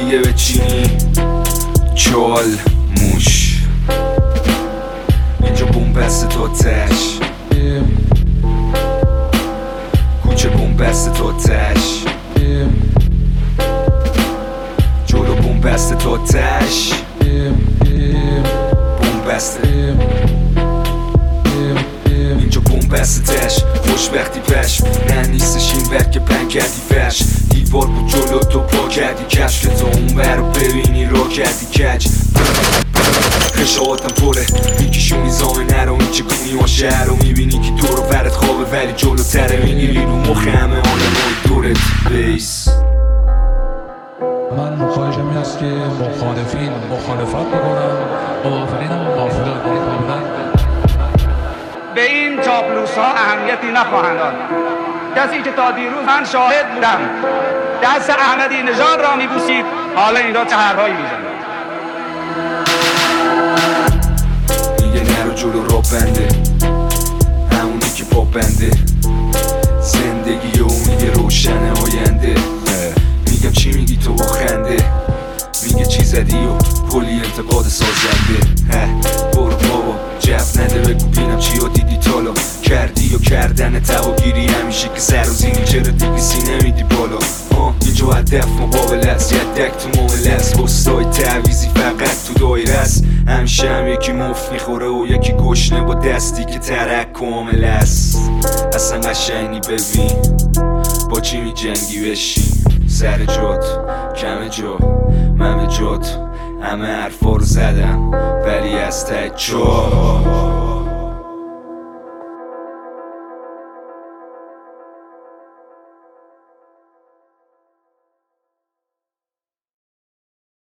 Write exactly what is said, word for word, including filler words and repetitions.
دیگه بچینی چال موش اینجا بومبست تو تش کوچه بومبست تو تش جلو بومبست تو تش بومبسته اینجا بومبستش خوشبختی پش نه نیستش این ور که پن کردی فش دیوار بود جلو تو پا کردی کش که تو اون ور رو ببینی را کردی کج خشاعتم پره میکشون میزامه نرو این چه کنی و شهر رو میبینی که تو رو ورد خوابه ولی جلو تره میگیری رو مخ همه آدمای دورت بیس. من مخواهشم این است که مخالفین مخالفت بکنم موافقین هم موافقت بکنم. به این چاپلوس ها اهمیتی نخواهند داد. کسی که تا دیروز من شاهد بودم دست احمدی نژاد را میبوسید حالا این را چه حرفایی میزند. میگه نرو جلو را بنده همونی که پا بنده زندگی و میگه روشن آینده میگم چی میگی تو با خنده میگه چی زدی و کلی انتقاد سازنده برو بابا جف نده بگو بینم چی ها دیدی تالا کردی و کردن تواگیری همیشه که سر و زیری چرا دیگه سی نمیدی بالا اینجا هدف مقابل است یدک تو معامله است بستای تعویزی فقط تو دایره است همیشه هم یکی مفت میخوره و یکی گشنه با دستی که ترک کامل است اصلا قشنگی ببین با چی می جنگی بشی سر جات کم جا من به جات همه حرفا رو زدم ولی از ته جا